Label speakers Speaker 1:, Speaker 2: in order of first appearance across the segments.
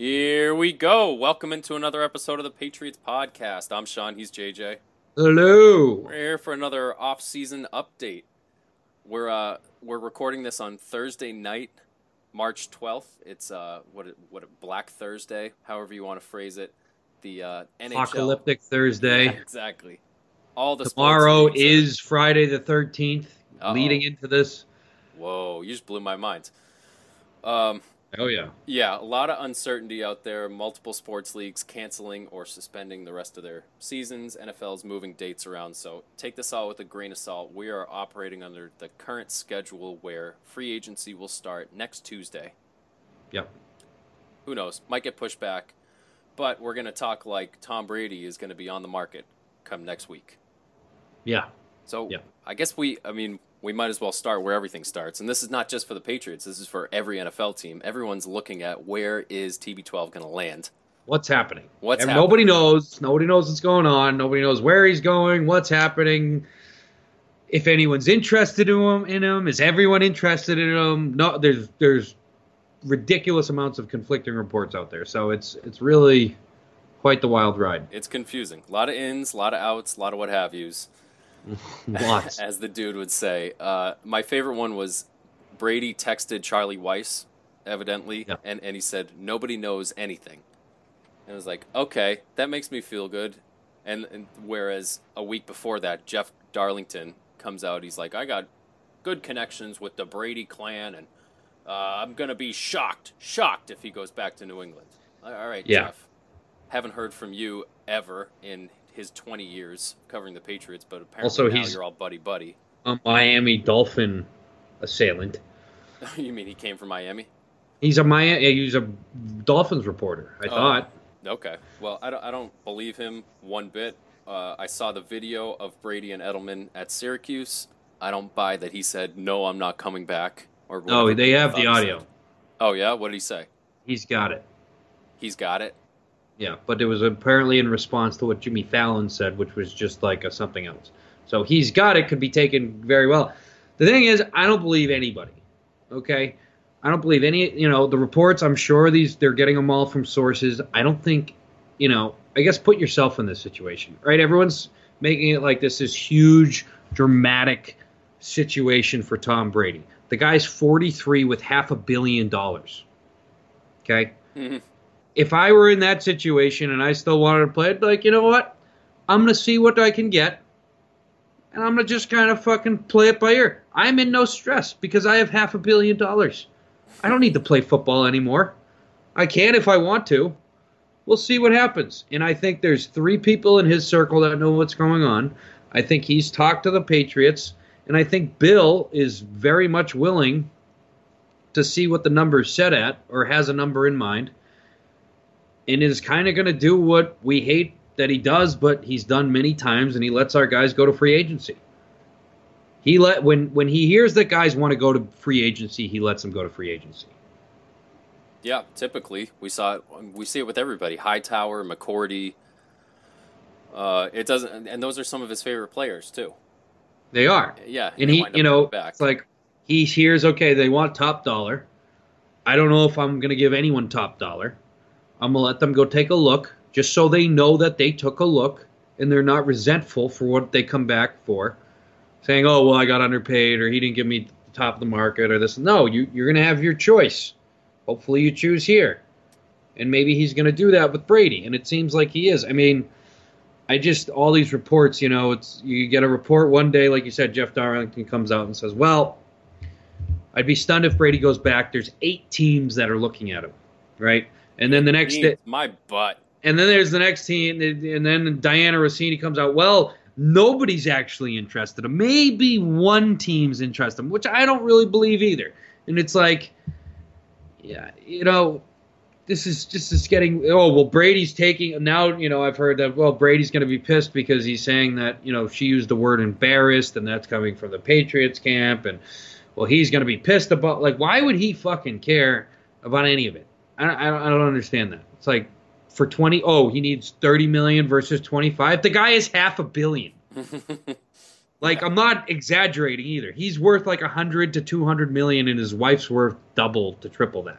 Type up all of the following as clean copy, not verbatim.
Speaker 1: Here we go. Welcome into another episode of the Patriots Podcast. I'm Sean. He's JJ.
Speaker 2: Hello.
Speaker 1: We're here for another off-season update. We're recording this on Thursday night, March 12th. It's Black Thursday, however you want to phrase it. The NHL.
Speaker 2: Apocalyptic Thursday.
Speaker 1: Yeah, exactly. All the
Speaker 2: Tomorrow
Speaker 1: sports leagues
Speaker 2: is Friday the 13th. Leading into this.
Speaker 1: Whoa, you just blew my mind.
Speaker 2: Oh, yeah.
Speaker 1: Yeah, a lot of uncertainty out there. Multiple sports leagues canceling or suspending the rest of their seasons. NFL's moving dates around. So take this all with a grain of salt. We are operating under the current schedule where free agency will start next Tuesday.
Speaker 2: Yep.
Speaker 1: Who knows? Might get pushed back. But we're going to talk like Tom Brady is going to be on the market come next week.
Speaker 2: Yeah.
Speaker 1: So
Speaker 2: yeah.
Speaker 1: I guess we might as well start where everything starts. And this is not just for the Patriots. This is for every NFL team. Everyone's looking at where is TB12 going to land.
Speaker 2: What's happening?
Speaker 1: Nobody
Speaker 2: knows. Nobody knows what's going on. Nobody knows where he's going, what's happening. If anyone's interested in him, is everyone interested in him? No, there's ridiculous amounts of conflicting reports out there. So it's really quite the wild ride.
Speaker 1: It's confusing. A lot of ins, a lot of outs, a lot of what have yous.
Speaker 2: Lots.
Speaker 1: As the dude would say. My favorite one was Brady texted Charlie Weiss, evidently,
Speaker 2: yeah.
Speaker 1: and he said, nobody knows anything. And I was like, okay, that makes me feel good. And whereas a week before that, Jeff Darlington comes out, he's like, I got good connections with the Brady clan, and I'm going to be shocked if he goes back to New England. All right,
Speaker 2: yeah.
Speaker 1: Jeff. Haven't heard from you ever in his 20 years covering the Patriots, but apparently
Speaker 2: also,
Speaker 1: now you're all buddy-buddy.
Speaker 2: A Miami Dolphin assailant.
Speaker 1: You mean he came from Miami?
Speaker 2: He's a Dolphins reporter, I thought.
Speaker 1: Okay. Well, I don't believe him one bit. I saw the video of Brady and Edelman at Syracuse. I don't buy that he said, no, I'm not coming back. Or
Speaker 2: no, they have the audio.
Speaker 1: Said. Oh, yeah? What did he say?
Speaker 2: He's got it.
Speaker 1: He's got it?
Speaker 2: Yeah, but it was apparently in response to what Jimmy Fallon said, which was just like something else. So he's got it, could be taken very well. The thing is, I don't believe anybody, okay? I don't believe any, the reports, I'm sure they're getting them all from sources. I don't think, I guess put yourself in this situation, right? Everyone's making it like this is huge, dramatic situation for Tom Brady. The guy's 43 with $500 million, okay?
Speaker 1: Mm-hmm.
Speaker 2: If I were in that situation and I still wanted to play, I'd be like, you know what? I'm going to see what I can get, and I'm going to just kind of fucking play it by ear. I'm in no stress because I have $500 million. I don't need to play football anymore. I can if I want to. We'll see what happens. And I think there's 3 people in his circle that know what's going on. I think he's talked to the Patriots, and I think Bill is very much willing to see what the number is set at or has a number in mind. And is kind of going to do what we hate that he does, but he's done many times, and he lets our guys go to free agency. When he hears that guys want to go to free agency, he lets them go to free agency.
Speaker 1: Yeah, typically we see it with everybody. Hightower, McCourty. It doesn't, and those are some of his favorite players too.
Speaker 2: They are.
Speaker 1: Yeah,
Speaker 2: and he, it's like he hears, okay, they want top dollar. I don't know if I'm going to give anyone top dollar. I'm going to let them go take a look, just so they know that they took a look and they're not resentful for what they come back for, saying, oh, well, I got underpaid or he didn't give me the top of the market or this. No, you're going to have your choice. Hopefully you choose here. And maybe he's going to do that with Brady, and it seems like he is. I mean, all these reports, you get a report one day, like you said, Jeff Darlington comes out and says, well, I'd be stunned if Brady goes back. There's 8 teams that are looking at him, right? And then the next day,
Speaker 1: my butt.
Speaker 2: And then there's the next team, and then Diana Rossini comes out. Well, nobody's actually interested. Maybe one team's interested, which I don't really believe either. And it's like, yeah, this is getting. Oh well, Brady's taking now. I've heard that. Well, Brady's going to be pissed because he's saying that she used the word embarrassed, and that's coming from the Patriots camp, and well, he's going to be pissed about. Like, why would he fucking care about any of it? I don't understand that. It's like for 20, he needs 30 million versus 25. The guy is $500 million. Like, I'm not exaggerating either. He's worth like 100 to 200 million, and his wife's worth double to triple that.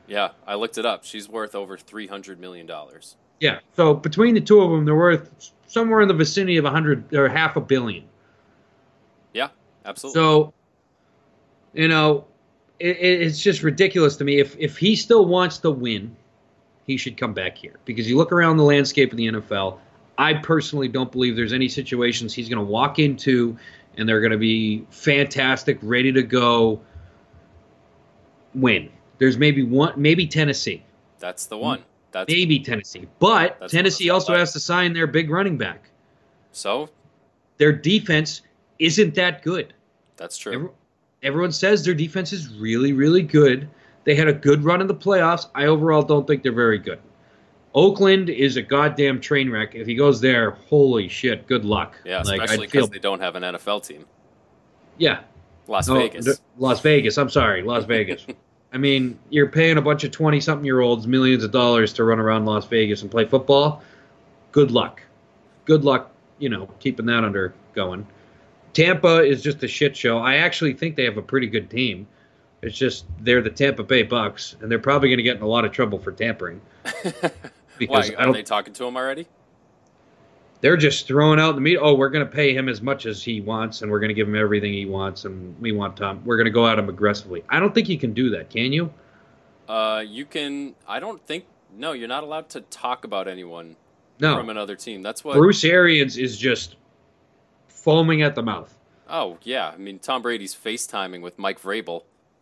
Speaker 1: Yeah, I looked it up. She's worth over $300 million.
Speaker 2: Yeah. So between the two of them, they're worth somewhere in the vicinity of 100 or half a billion.
Speaker 1: Yeah, absolutely.
Speaker 2: So, you know, it's just ridiculous to me. If he still wants to win, he should come back here because you look around the landscape of the NFL. I personally don't believe there's any situations he's going to walk into and they're going to be fantastic, ready to go, win. There's maybe one, maybe Tennessee,
Speaker 1: That's the one.
Speaker 2: maybe Tennessee, but
Speaker 1: That's one
Speaker 2: Tennessee
Speaker 1: that's
Speaker 2: also
Speaker 1: not
Speaker 2: has to sign their big running back.
Speaker 1: So
Speaker 2: Their defense isn't that good.
Speaker 1: that's true.
Speaker 2: Everyone says their defense is really, really good. They had a good run in the playoffs. I overall don't think they're very good. Oakland is a goddamn train wreck. If he goes there, holy shit, good luck.
Speaker 1: Yeah,
Speaker 2: Like,
Speaker 1: especially
Speaker 2: I'd feel,
Speaker 1: because they don't have an NFL team.
Speaker 2: yeah.
Speaker 1: Las
Speaker 2: Oh,
Speaker 1: Vegas.
Speaker 2: Las Vegas. I'm sorry, Las Vegas. I mean, you're paying a bunch of 20-something-year-olds millions of dollars to run around Las Vegas and play football. Good luck. Good luck, keeping that under going. Tampa is just a shit show. I actually think they have a pretty good team. It's just they're the Tampa Bay Bucks, and they're probably going to get in a lot of trouble for tampering. Because
Speaker 1: Why? Are they talking to him already?
Speaker 2: They're just throwing out the meat. Oh, we're going to pay him as much as he wants, and we're going to give him everything he wants, and we want Tom. We're going to go at him aggressively. I don't think you can do that, can you?
Speaker 1: You can. I don't think. No, you're not allowed to talk about anyone from
Speaker 2: No.
Speaker 1: another team. That's what.
Speaker 2: Bruce Arians is just foaming at the mouth.
Speaker 1: Oh yeah, I mean Tom Brady's FaceTiming with Mike Vrabel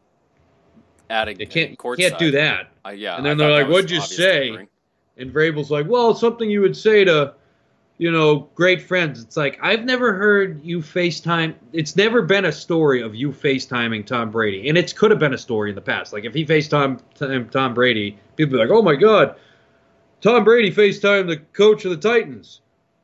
Speaker 1: at a
Speaker 2: They can't
Speaker 1: courtside.
Speaker 2: do that.
Speaker 1: Yeah,
Speaker 2: And
Speaker 1: I
Speaker 2: then
Speaker 1: thought
Speaker 2: they're
Speaker 1: that
Speaker 2: like,
Speaker 1: was
Speaker 2: "What'd you
Speaker 1: obvious
Speaker 2: say?"
Speaker 1: tampering.
Speaker 2: And Vrabel's like, "Well, it's something you would say to, great friends." It's like, I've never heard you FaceTime. It's never been a story of you FaceTiming Tom Brady. And it could have been a story in the past. Like, if he FaceTimed Tom Brady, people would be like, "Oh my God, Tom Brady FaceTimed the coach of the Titans."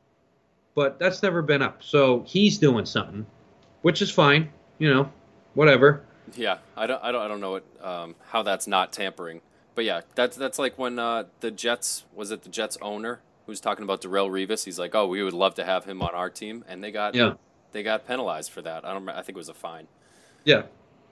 Speaker 2: But that's never been up. So he's doing something, which is fine. Whatever.
Speaker 1: Yeah, I don't know how that's not tampering. But yeah, that's like when the Jets was it the Jets owner who's talking about Darrelle Revis. He's like, oh, we would love to have him on our team, and
Speaker 2: Yeah.
Speaker 1: they got penalized for that. I think it was a fine.
Speaker 2: Yeah.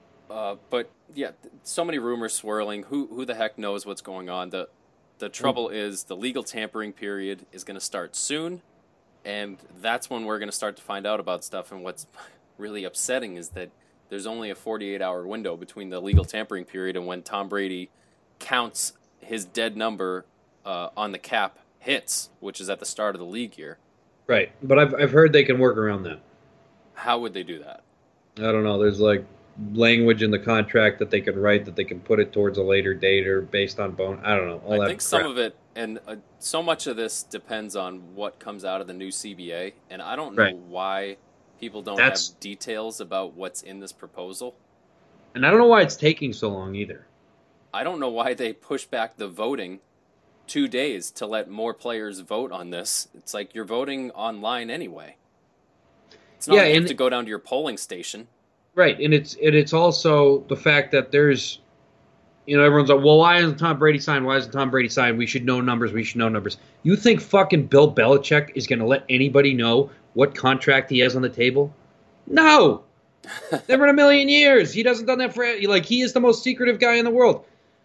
Speaker 1: But yeah, so many rumors swirling. Who the heck knows what's going on? The trouble is the legal tampering period is going to start soon, and that's when we're going to start to find out about stuff. And what's really upsetting is that there's only a 48-hour window between the legal tampering period and when Tom Brady counts his dead number on the cap hits, which is at the start of the league year.
Speaker 2: Right. But I've heard they can work around that.
Speaker 1: How would they do that?
Speaker 2: I don't know. There's like language in the contract that they can write that they can put it towards a later date or based on bone. I don't know. All
Speaker 1: I
Speaker 2: that
Speaker 1: think some of it, and so much of this depends on what comes out of the new CBA, and I don't know
Speaker 2: Right.
Speaker 1: why people don't
Speaker 2: That's-
Speaker 1: have details about what's in this proposal.
Speaker 2: And I don't know why it's taking so long either.
Speaker 1: I don't know why they push back the voting 2 days to let more players vote on this. It's like you're voting online anyway. It's not
Speaker 2: Yeah,
Speaker 1: like you
Speaker 2: and-
Speaker 1: have to go down to your polling station.
Speaker 2: Right. And it's also the fact that there's everyone's like, well, why isn't Tom Brady signed? Why isn't Tom Brady signed? We should know numbers. We should know numbers. You think fucking Bill Belichick is going to let anybody know what contract he has on the table? No. Never in a million years. He doesn't done that for he is the most secretive guy in the world.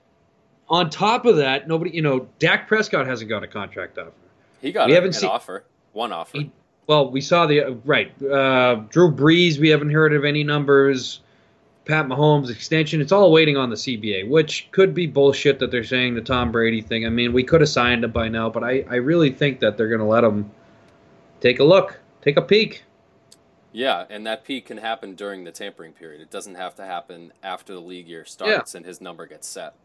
Speaker 2: On top of that, nobody, Dak Prescott hasn't got a contract offer.
Speaker 1: He got
Speaker 2: We haven't
Speaker 1: an
Speaker 2: seen-
Speaker 1: offer, one offer.
Speaker 2: Well, we saw right. Drew Brees, we haven't heard of any numbers. Pat Mahomes extension, it's all waiting on the CBA, which could be bullshit that they're saying the Tom Brady thing. I mean, we could have signed him by now, but I really think that they're going to let him take a look, take a peek.
Speaker 1: Yeah, and that peak can happen during the tampering period. It doesn't have to happen after the league year starts and his number gets set.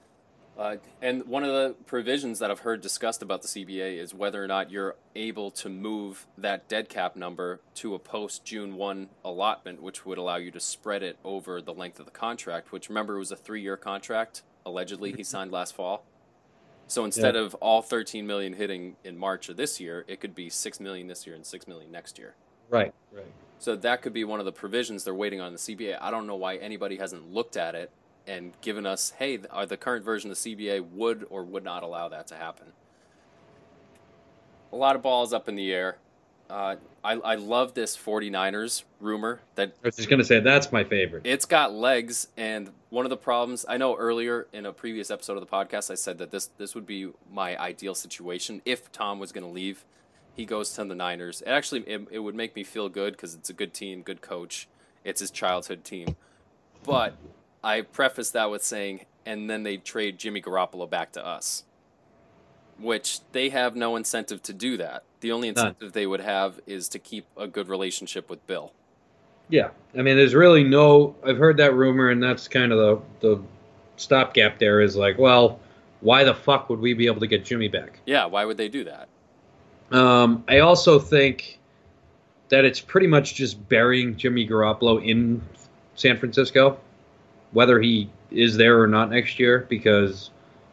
Speaker 1: And one of the provisions that I've heard discussed about the CBA is whether or not you're able to move that dead cap number to a post-June 1 allotment, which would allow you to spread it over the length of the contract, which, remember, was a 3-year contract, allegedly, he signed last fall. So instead of all $13 million hitting in March of this year, it could be $6 million this year and $6 million next year.
Speaker 2: Right.
Speaker 1: So that could be one of the provisions they're waiting on the CBA. I don't know why anybody hasn't looked at it and given us, hey, the current version of the CBA would or would not allow that to happen. A lot of balls up in the air. I love this 49ers rumor that
Speaker 2: I was just gonna say that's my favorite.
Speaker 1: it's got legs, and one of the problems I know earlier in a previous episode of the podcast, I said that this would be my ideal situation if Tom was going to leave. He goes to the Niners. It would make me feel good because it's a good team, good coach. It's his childhood team. But I preface that with saying, and then they trade Jimmy Garoppolo back to us, which they have no incentive to do that. The only incentive they would have is to keep a good relationship with Bill.
Speaker 2: Yeah, I mean, there's really no. I've heard that rumor, and that's kind of the stopgap. There is like, well, why the fuck would we be able to get Jimmy back?
Speaker 1: Yeah, why would they do that?
Speaker 2: I also think that it's pretty much just burying Jimmy Garoppolo in San Francisco, whether he is there or not next year, because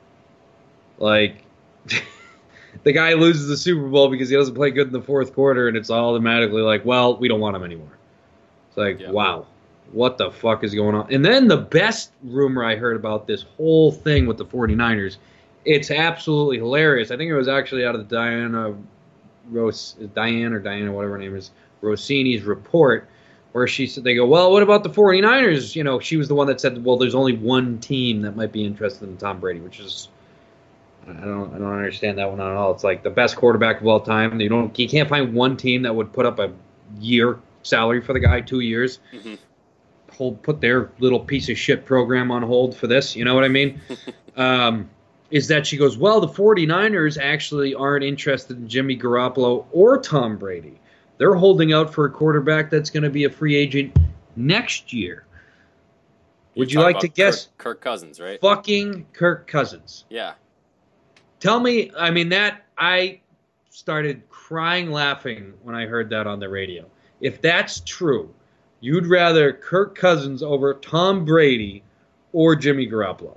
Speaker 2: like the guy loses the Super Bowl because he doesn't play good in the fourth quarter, and it's automatically like, well, we don't want him anymore. It's like, wow, what the fuck is going on? And then the best rumor I heard about this whole thing with the 49ers, it's absolutely hilarious. I think it was actually out of the Diana, whatever her name is, Rossini's report, where she said, they go, well, what about the 49ers? You know, she was the one that said, well, there's only one team that might be interested in Tom Brady, which is, I don't understand that one at all. It's like the best quarterback of all time. You can't find one team that would put up a year salary for the guy, 2 years. Mm-hmm. Put their little piece of shit program on hold for this. You know what I mean? Is that she goes, well, the 49ers actually aren't interested in Jimmy Garoppolo or Tom Brady. They're holding out for a quarterback that's going to be a free agent next year. Would you like to guess?
Speaker 1: Kirk Cousins, right?
Speaker 2: Fucking Kirk Cousins.
Speaker 1: Yeah.
Speaker 2: Tell me, I mean, that I started crying laughing when I heard that on the radio. If that's true, you'd rather Kirk Cousins over Tom Brady or Jimmy Garoppolo.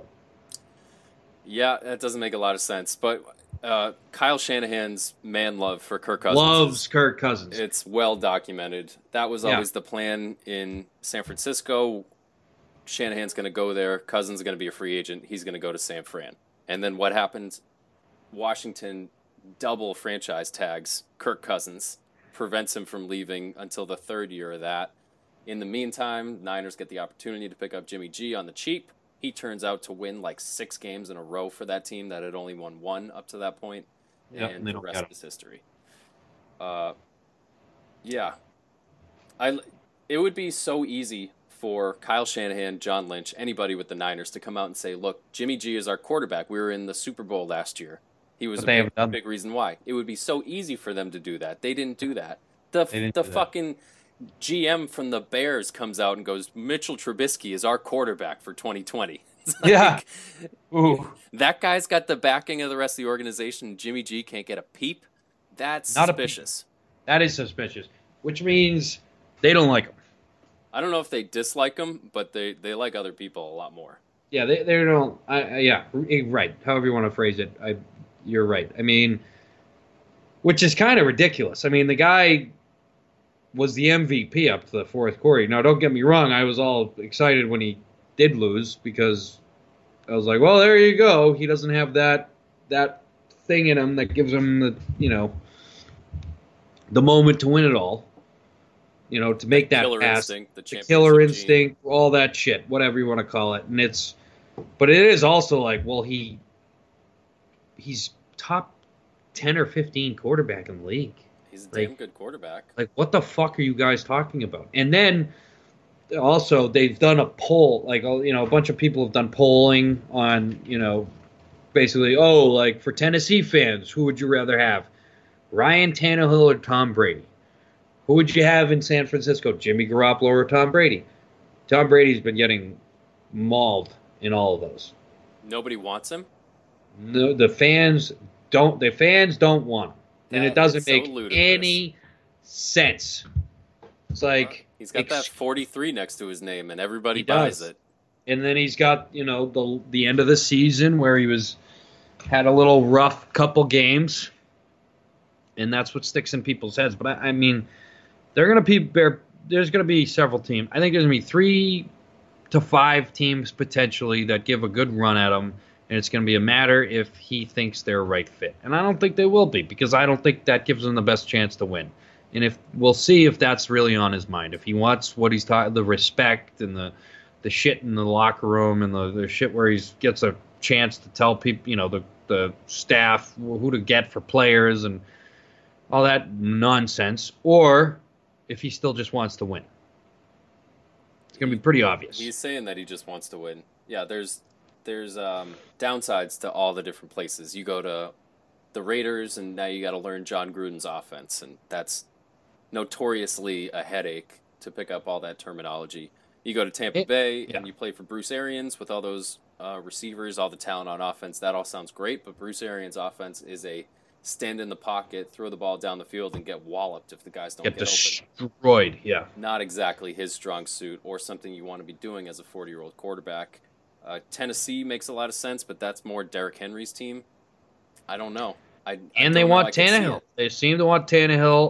Speaker 1: Yeah, that doesn't make a lot of sense. But Kyle Shanahan's man love for Kirk Cousins.
Speaker 2: Loves Kirk Cousins.
Speaker 1: It's well documented. That was always the plan in San Francisco. Shanahan's going to go there. Cousins is going to be a free agent. He's going to go to San Fran. And then what happens? Washington double franchise tags Kirk Cousins, prevents him from leaving until the third year of that. In the meantime, Niners get the opportunity to pick up Jimmy G on the cheap. He turns out to win like 6 games in a row for that team that had only won 1 up to that point.
Speaker 2: Yep,
Speaker 1: and the rest is history. Yeah. It would be so easy for Kyle Shanahan, John Lynch, anybody with the Niners to come out and say, look, Jimmy G is our quarterback. We were in the Super Bowl last year. He was a big reason why. It would be so easy for them to do that. They didn't do that. The fucking GM from the Bears comes out and goes, Mitchell Trubisky is our quarterback for 2020.
Speaker 2: Yeah.
Speaker 1: Ooh. That guy's got the backing of the rest of the organization. Jimmy G can't get a peep. That's suspicious.
Speaker 2: That is suspicious, which means they don't like him.
Speaker 1: I don't know if they dislike him, but they like other people a lot more.
Speaker 2: Yeah, they don't. Yeah, right. However you want to phrase it, you're right. I mean, which is kind of ridiculous. I mean, the guy was the MVP up to the fourth quarter. Now, don't get me wrong. I was all excited when he did lose because I was like, well, there you go. He doesn't have that thing in him that gives him the moment to win it all. You know, to make that pass, the killer instinct, all that shit, whatever you want to call it. And but it is also like, well, he's top 10 or 15 quarterback in the league.
Speaker 1: He's a damn good quarterback.
Speaker 2: Like, what the fuck are you guys talking about? And then also they've done a poll, like, you know, a bunch of people have done polling on, you know, basically, like for Tennessee fans, who would you rather have? Ryan Tannehill or Tom Brady? Who would you have in San Francisco, Jimmy Garoppolo or Tom Brady? Tom Brady's been getting mauled in all of those.
Speaker 1: Nobody wants him?
Speaker 2: No, the fans don't want him. And it doesn't make any sense. It's like
Speaker 1: he's got that 43 next to his name and everybody buys it.
Speaker 2: And then he's got, you know, the end of the season where he had a little rough couple games. And that's what sticks in people's heads. But I mean, there's going to be several teams. I think there's going to be 3 to 5 teams potentially that give a good run at him, and it's going to be a matter if he thinks they're a right fit. And I don't think they will be, because I don't think that gives them the best chance to win. And if we'll see if that's really on his mind. If he wants what he's talking, the respect and the shit in the locker room and the shit where he gets a chance to tell people, the staff who to get for players and all that nonsense, or if he still just wants to win. It's going to be pretty obvious.
Speaker 1: He's saying that he just wants to win. Yeah, there's downsides to all the different places. You go to the Raiders, and now you got to learn John Gruden's offense, and that's notoriously a headache to pick up all that terminology. You go to Tampa Bay, and you play for Bruce Arians with all those receivers, all the talent on offense. That all sounds great, but Bruce Arians' offense is a stand in the pocket, throw the ball down the field, and get walloped if the guys don't get open.
Speaker 2: Destroyed, yeah.
Speaker 1: Not exactly his strong suit or something you want to be doing as a 40-year-old quarterback. Tennessee makes a lot of sense, but that's more Derrick Henry's team. I don't know.
Speaker 2: They want Tannehill. They seem to want Tannehill.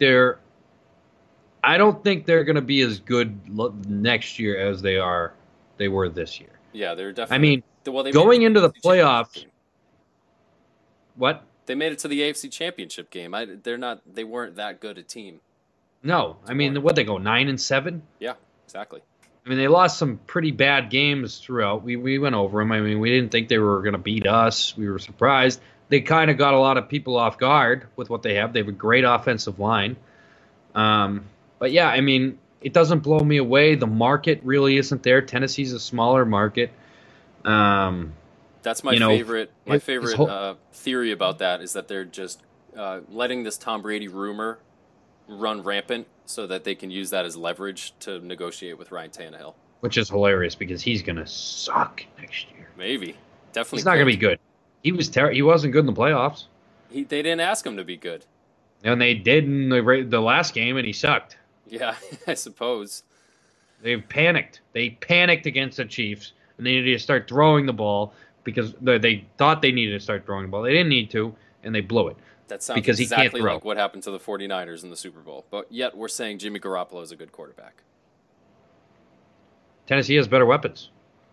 Speaker 2: I don't think they're going to be as good next year as they were this year.
Speaker 1: Yeah, they're definitely.
Speaker 2: Going into the playoffs. What?
Speaker 1: They made it to the AFC Championship game. They weren't that good a team.
Speaker 2: No, I mean, what they go 9-7?
Speaker 1: Yeah, exactly.
Speaker 2: I mean, they lost some pretty bad games throughout. We went over them. I mean, we didn't think they were going to beat us. We were surprised. They kind of got a lot of people off guard with what they have. They have a great offensive line. But yeah, I mean, it doesn't blow me away. The market really isn't there. Tennessee's a smaller market.
Speaker 1: That's my favorite. My favorite theory about that is that they're just letting this Tom Brady rumor run rampant so that they can use that as leverage to negotiate with Ryan Tannehill.
Speaker 2: Which is hilarious because he's going to suck next year.
Speaker 1: Maybe. Definitely.
Speaker 2: He's not going to be good. He was He wasn't good in the playoffs.
Speaker 1: They didn't ask him to be good.
Speaker 2: And they did in the last game, and he sucked.
Speaker 1: Yeah, I suppose.
Speaker 2: They panicked. They panicked against the Chiefs, and they needed to start throwing the ball because they thought they needed to start throwing the ball. They didn't need to, and they blew it.
Speaker 1: That sounds because exactly like what happened to the 49ers in the Super Bowl. But yet we're saying Jimmy Garoppolo is a good quarterback.
Speaker 2: Tennessee has better weapons.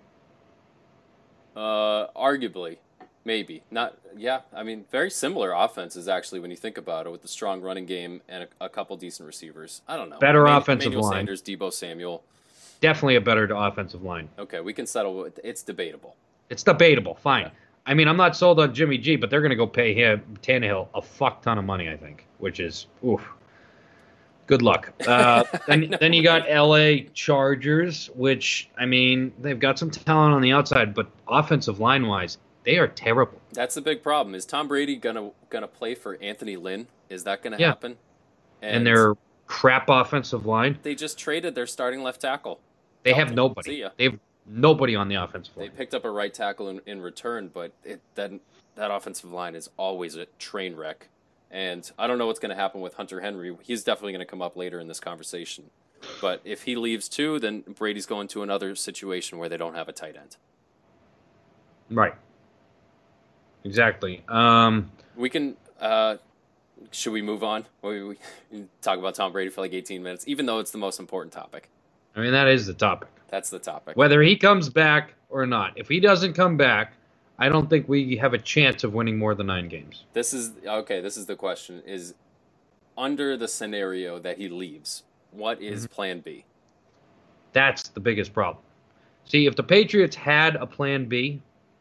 Speaker 1: Arguably. Maybe. Not. Yeah, I mean, very similar offenses, actually, when you think about it, with the strong running game and a couple decent receivers. I don't know.
Speaker 2: Better offensive line.
Speaker 1: Sanders, Deebo Samuel.
Speaker 2: Definitely a better offensive line.
Speaker 1: Okay, we can settle with it's debatable.
Speaker 2: It's debatable. Fine. Yeah. I mean, I'm not sold on Jimmy G, but they're going to go pay Tannehill a fuck ton of money, I think, which is, oof. Good luck. Then you got L.A. Chargers, which, I mean, they've got some talent on the outside, but offensive line-wise, they are terrible.
Speaker 1: That's the big problem. Is Tom Brady gonna play for Anthony Lynn? Is that gonna happen?
Speaker 2: And their crap offensive line.
Speaker 1: They just traded their starting left tackle.
Speaker 2: They have nobody.
Speaker 1: See ya.
Speaker 2: They have nobody on the offensive line.
Speaker 1: They picked up a right tackle in return, but that offensive line is always a train wreck. And I don't know what's going to happen with Hunter Henry. He's definitely going to come up later in this conversation. But if he leaves too, then Brady's going to another situation where they don't have a tight end.
Speaker 2: Right. Exactly.
Speaker 1: We can. Should we move on? We talk about Tom Brady for like 18 minutes, even though it's the most important topic.
Speaker 2: I mean, that is the topic.
Speaker 1: That's the topic.
Speaker 2: Whether he comes back or not. If he doesn't come back, I don't think we have a chance of winning more than 9 games.
Speaker 1: This is the question. Is under the scenario that he leaves, what is plan B?
Speaker 2: That's the biggest problem. See, if the Patriots had a plan B,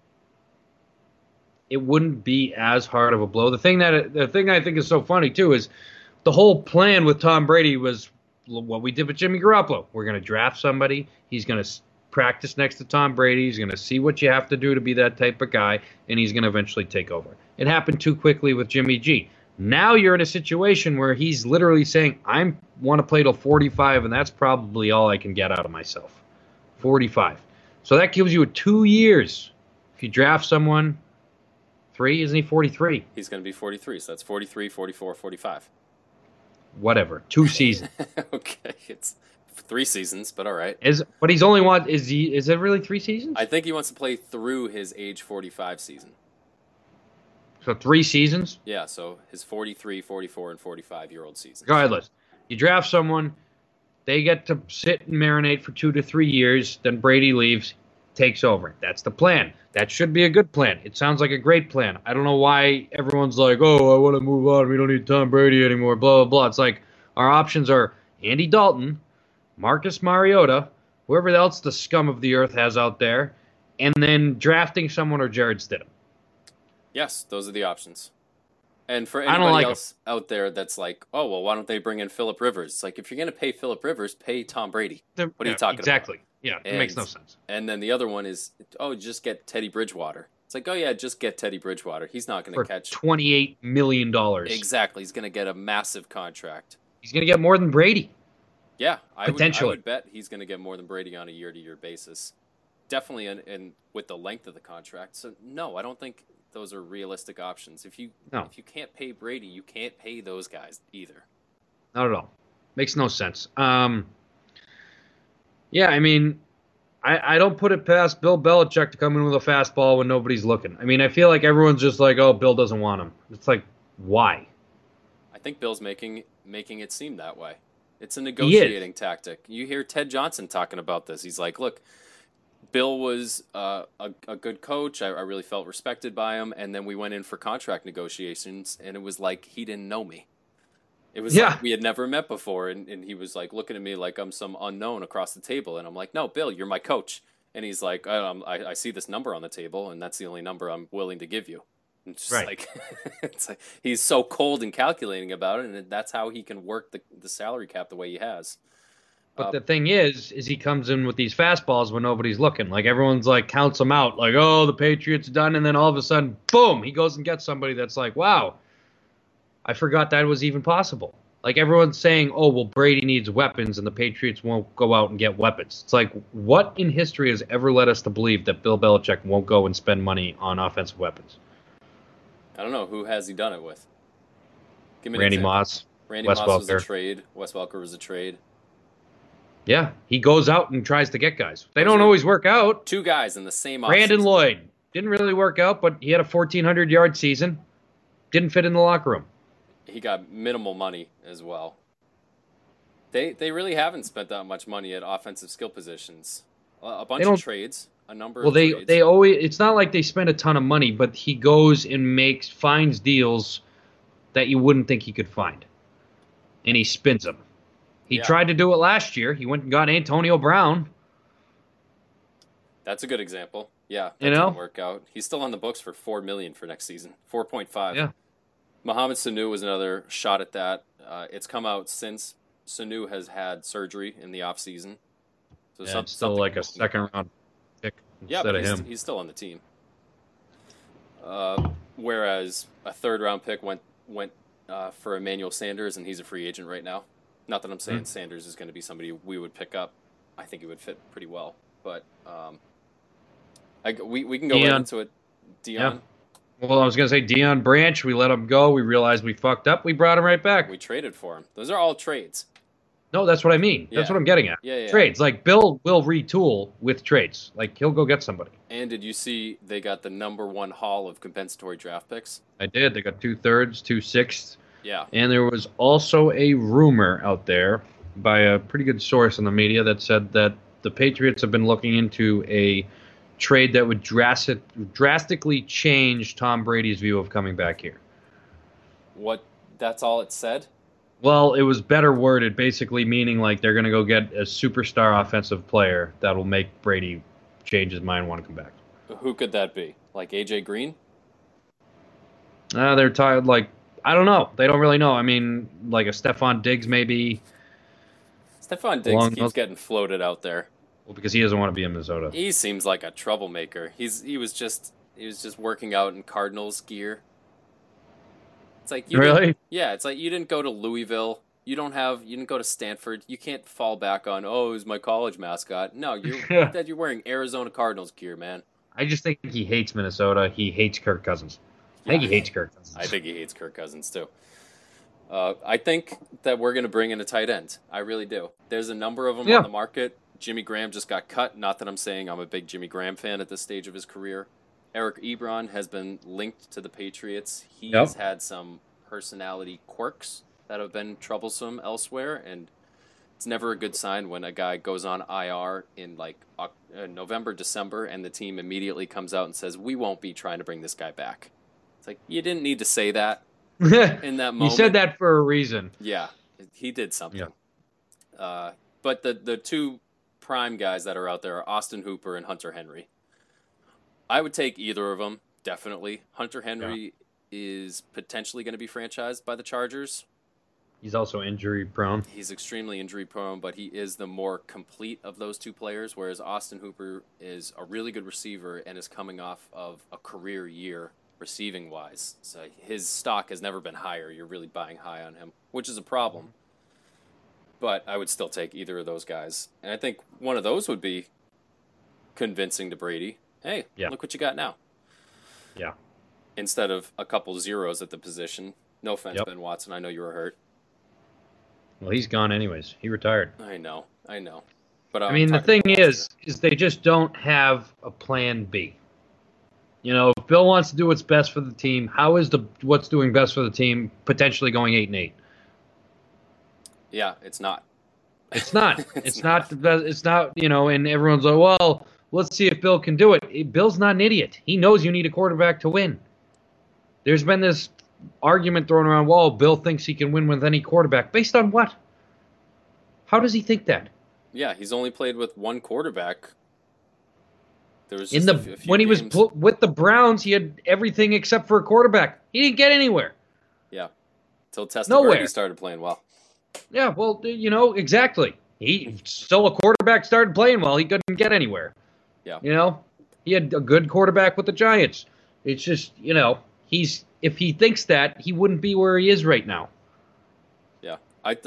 Speaker 2: it wouldn't be as hard of a blow. The thing I think is so funny too is the whole plan with Tom Brady was what we did with Jimmy Garoppolo. We're going to draft somebody. He's going to practice next to Tom Brady. He's going to see what you have to do to be that type of guy, and he's going to eventually take over. It happened too quickly with Jimmy G. Now you're in a situation where he's literally saying, I want to play till 45, and that's probably all I can get out of myself. 45. So that gives you 2 years. If you draft someone, 3, isn't he 43?
Speaker 1: He's going to be 43, so that's 43, 44, 45.
Speaker 2: Whatever. 2 seasons.
Speaker 1: Okay, it's 3 seasons, but all right.
Speaker 2: But he's only is it really 3 seasons?
Speaker 1: I think he wants to play through his age 45 season.
Speaker 2: So 3 seasons?
Speaker 1: Yeah, so his 43, 44, and 45-year-old season.
Speaker 2: Regardless, you draft someone, they get to sit and marinate for 2 to 3 years, then Brady leaves, takes over. That's the plan. That should be a good plan. It sounds like a great plan. I don't know why everyone's like, oh, I want to move on. We don't need Tom Brady anymore, blah, blah, blah. It's like, Our options are Andy Dalton, Marcus Mariota, whoever else the scum of the earth has out there, and then drafting someone or Jared Stidham.
Speaker 1: Yes, those are the options. And for
Speaker 2: I don't
Speaker 1: anybody
Speaker 2: like
Speaker 1: else out there that's like, oh, well, why don't they bring in Phillip Rivers? It's like, if you're going to pay Phillip Rivers, pay Tom Brady. What are you talking
Speaker 2: exactly.
Speaker 1: about?
Speaker 2: Yeah, it makes no sense.
Speaker 1: And then the other one is, oh, just get Teddy Bridgewater. It's like, oh, yeah, just get Teddy Bridgewater. He's not going to catch
Speaker 2: $28 million.
Speaker 1: Exactly. He's going to get a massive contract.
Speaker 2: He's going to get more than Brady.
Speaker 1: Yeah, I
Speaker 2: Potentially.
Speaker 1: would bet he's going to get more than Brady on a year-to-year basis. Definitely in with the length of the contract. So, no, I don't think those are realistic options. If you can't pay Brady, you can't pay those guys either.
Speaker 2: Not at all. Makes no sense. Yeah, I mean, I don't put it past Bill Belichick to come in with a fastball when nobody's looking. I mean, I feel like everyone's just like, oh, Bill doesn't want him. It's like, why?
Speaker 1: I think Bill's making it seem that way. It's a negotiating tactic. You hear Ted Johnson talking about this. He's like, look, Bill was a good coach. I really felt respected by him. And then we went in for contract negotiations, and it was like he didn't know me. It was like we had never met before, and he was like looking at me like I'm some unknown across the table. And I'm like, no, Bill, you're my coach. And he's like, I see this number on the table, and that's the only number I'm willing to give you. It's just like, it's like he's so cold and calculating about it, and that's how he can work the salary cap the way he has.
Speaker 2: But the thing is he comes in with these fastballs when nobody's looking. Like, everyone's like, counts them out. Like, oh, the Patriots done. And then all of a sudden, boom, he goes and gets somebody that's like, wow, I forgot that was even possible. Like, everyone's saying, oh, well, Brady needs weapons and the Patriots won't go out and get weapons. It's like, what in history has ever led us to believe that Bill Belichick won't go and spend money on offensive weapons?
Speaker 1: I don't know. Who has he done it with? Give me
Speaker 2: Randy Moss.
Speaker 1: Randy Moss was a trade. Wes Welker was a trade.
Speaker 2: Yeah, he goes out and tries to get guys. They don't always work out.
Speaker 1: Two guys in the same offseason.
Speaker 2: Brandon Lloyd didn't really work out, but he had a 1,400-yard season. Didn't fit in the locker room.
Speaker 1: He got minimal money as well. They really haven't spent that much money at offensive skill positions. A bunch of trades, a number of trades.
Speaker 2: They always. It's not like they spend a ton of money, but he goes and finds deals that you wouldn't think he could find, and he spins them. He tried to do it last year. He went and got Antonio Brown.
Speaker 1: That's a good example. Yeah, that didn't work out. He's still on the books for $4 million for next season. 4.5.
Speaker 2: Yeah.
Speaker 1: Mohamed Sanu was another shot at that. It's come out since Sanu has had surgery in the offseason. So
Speaker 2: it's still like a second-round pick instead of him.
Speaker 1: He's still on the team. Whereas a third-round pick went for Emmanuel Sanders, and he's a free agent right now. Not that I'm saying Sanders is going to be somebody we would pick up. I think he would fit pretty well. But we can go right into it. Dion.
Speaker 2: Yeah. Well, I was going to say Dion Branch. We let him go. We realized we fucked up. We brought him right back.
Speaker 1: We traded for him. Those are all trades.
Speaker 2: No, that's what I mean. That's what I'm getting at.
Speaker 1: Yeah.
Speaker 2: Trades. Like, Bill will retool with trades. Like, he'll go get somebody.
Speaker 1: And did you see they got the number one haul of compensatory draft picks?
Speaker 2: I did. They got 2/3, 2/6.
Speaker 1: Yeah.
Speaker 2: And there was also a rumor out there by a pretty good source in the media that said that the Patriots have been looking into a trade that would drastically change Tom Brady's view of coming back here.
Speaker 1: What? That's all it said?
Speaker 2: Well, it was better worded, basically meaning like they're going to go get a superstar offensive player that will make Brady change his mind and want to come back.
Speaker 1: Who could that be? Like AJ Green?
Speaker 2: They're tired. Like, I don't know. They don't really know. I mean, like a Stephon Diggs maybe.
Speaker 1: Stephon Diggs keeps getting floated out there.
Speaker 2: Well, because he doesn't want to be in Minnesota.
Speaker 1: He seems like a troublemaker. He was just working out in Cardinals gear. It's like it's like you didn't go to Louisville. You didn't go to Stanford. You can't fall back on, oh, it was my college mascot. No, you're wearing Arizona Cardinals gear, man.
Speaker 2: I just think he hates Minnesota. He hates Kirk Cousins. I think he hates Kirk Cousins.
Speaker 1: I think he hates Kirk Cousins too. I think that we're going to bring in a tight end. I really do. There's a number of them on the market. Jimmy Graham just got cut. Not that I'm saying I'm a big Jimmy Graham fan at this stage of his career. Eric Ebron has been linked to the Patriots. He's had some personality quirks that have been troublesome elsewhere, and it's never a good sign when a guy goes on IR in like November, December, and the team immediately comes out and says, we won't be trying to bring this guy back. It's like, you didn't need to say that in that moment.
Speaker 2: You said that for a reason.
Speaker 1: Yeah. He did something.
Speaker 2: Yeah.
Speaker 1: But the two prime guys that are out there are Austin Hooper and Hunter Henry. I would take either of them, definitely. Hunter Henry is potentially going to be franchised by the Chargers.
Speaker 2: He's also injury prone.
Speaker 1: He's extremely injury prone, but he is the more complete of those two players, whereas Austin Hooper is a really good receiver and is coming off of a career year receiving-wise. So his stock has never been higher. You're really buying high on him, which is a problem. But I would still take either of those guys. And I think one of those would be convincing to Brady, hey, look what you got now.
Speaker 2: Yeah.
Speaker 1: Instead of a couple zeros at the position. No offense, Ben Watson. I know you were hurt.
Speaker 2: Well, he's gone anyways. He retired.
Speaker 1: I know. But
Speaker 2: I mean, the thing is they just don't have a plan B. You know, if Bill wants to do what's best for the team, how is what's doing best for the team potentially going 8-8?
Speaker 1: Yeah, it's not.
Speaker 2: It's not. It's not the best. It's not. You know, and everyone's like, well, let's see if Bill can do it. Bill's not an idiot. He knows you need a quarterback to win. There's been this argument thrown around, well, Bill thinks he can win with any quarterback. Based on what? How does he think that?
Speaker 1: Yeah, he's only played with one quarterback. There was
Speaker 2: when he was with the Browns, he had everything except for a quarterback. He didn't get anywhere.
Speaker 1: Yeah, until Testaverde started playing well.
Speaker 2: Yeah, well, you know, exactly. He still a quarterback started playing well. He couldn't get anywhere.
Speaker 1: Yeah,
Speaker 2: you know, he had a good quarterback with the Giants. It's just, you know, if he thinks that, he wouldn't be where he is right now.
Speaker 1: Yeah,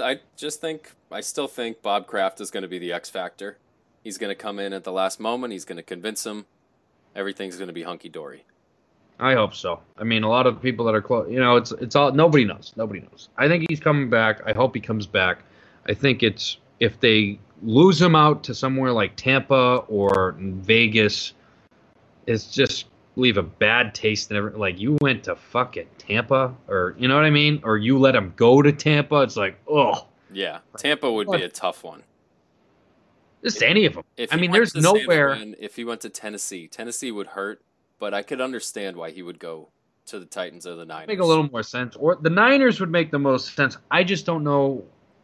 Speaker 1: I still think Bob Kraft is going to be the X factor. He's going to come in at the last moment. He's going to convince him everything's going to be hunky-dory.
Speaker 2: I hope so. I mean, a lot of people that are close, you know, it's all, nobody knows. Nobody knows. I think he's coming back. I hope he comes back. I think it's, if they lose him out to somewhere like Tampa or Vegas, it's just leave a bad taste in everything. Like, you went to fucking Tampa, or, you know what I mean? Or you let him go to Tampa. It's like, oh.
Speaker 1: Yeah, Tampa would be a tough one.
Speaker 2: Just any of them. I mean, there's nowhere.
Speaker 1: If he went to Tennessee would hurt, but I could understand why he would go to the Titans or the Niners.
Speaker 2: Make a little more sense. Or the Niners would make the most sense. I just don't know.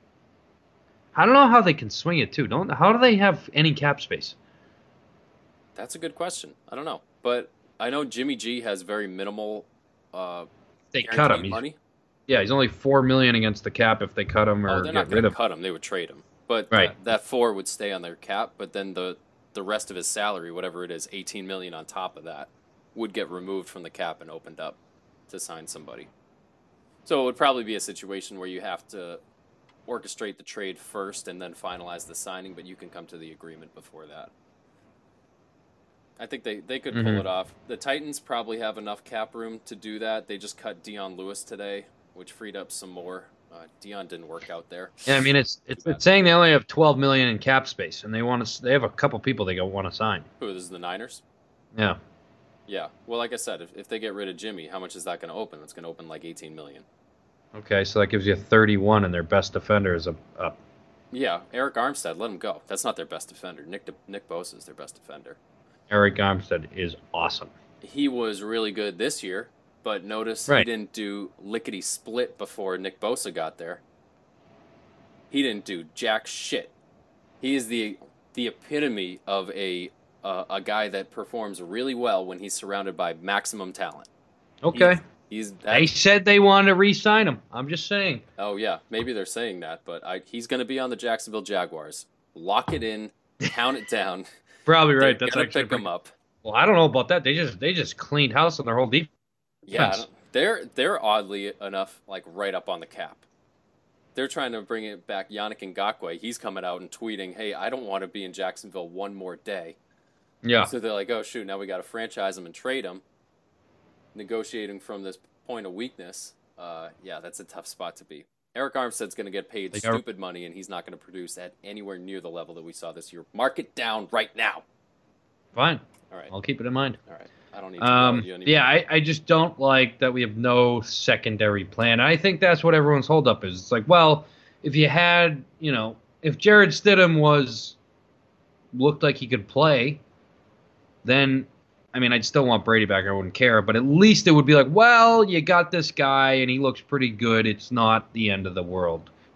Speaker 2: I don't know how they can swing it too. How do they have any cap space?
Speaker 1: That's a good question. I don't know, but I know Jimmy G has very minimal.
Speaker 2: They cut him.
Speaker 1: Money.
Speaker 2: Yeah, he's only $4 million against the cap if they cut him or
Speaker 1: they're not going to cut him. They would trade him. But that $4 would stay on their cap, but then the rest of his salary, whatever it is, $18 million on top of that, would get removed from the cap and opened up to sign somebody. So it would probably be a situation where you have to orchestrate the trade first and then finalize the signing, but you can come to the agreement before that. I think they could pull it off. The Titans probably have enough cap room to do that. They just cut Dion Lewis today, which freed up some more. Dion didn't work out there.
Speaker 2: Yeah, I mean, it's saying they only have $12 million in cap space, and they have a couple people they want to sign.
Speaker 1: Who, this is the Niners?
Speaker 2: Yeah.
Speaker 1: Yeah. Well, like I said, if they get rid of Jimmy, how much is that going to open? It's going to open like $18 million.
Speaker 2: Okay, so that gives you 31, and their best defender is up.
Speaker 1: Yeah, Eric Armstead, let him go. That's not their best defender. Nick Bosa is their best defender.
Speaker 2: Eric Armstead is awesome.
Speaker 1: He was really good this year. But notice he didn't do lickety-split before Nick Bosa got there. He didn't do jack shit. He is the epitome of a guy that performs really well when he's surrounded by maximum talent.
Speaker 2: Okay. They said they wanted to re-sign him. I'm just saying.
Speaker 1: Oh, yeah. Maybe they're saying that, but he's going to be on the Jacksonville Jaguars. Lock it in. Count it down.
Speaker 2: Probably right. That's
Speaker 1: actually pick him up.
Speaker 2: Well, I don't know about that. They just cleaned house on their whole defense.
Speaker 1: Yeah, they're oddly enough like right up on the cap. They're trying to bring it back. Yannick Ngakoue, he's coming out and tweeting, "Hey, I don't want to be in Jacksonville one more day."
Speaker 2: Yeah.
Speaker 1: So they're like, "Oh shoot, now we got to franchise him and trade him." Negotiating from this point of weakness, yeah, that's a tough spot to be. Eric Armstead's going to get paid stupid money, and he's not going to produce at anywhere near the level that we saw this year. Mark it down right now.
Speaker 2: Fine.
Speaker 1: All right.
Speaker 2: I'll keep it in mind.
Speaker 1: All right. I don't need to know you anymore.
Speaker 2: Yeah, I just don't like that we have no secondary plan. I think that's what everyone's holdup is. It's like, well, if you had, you know, if Jared Stidham looked like he could play, then, I mean, I'd still want Brady back. I wouldn't care. But at least it would be like, well, you got this guy, and he looks pretty good. It's not the end of the world.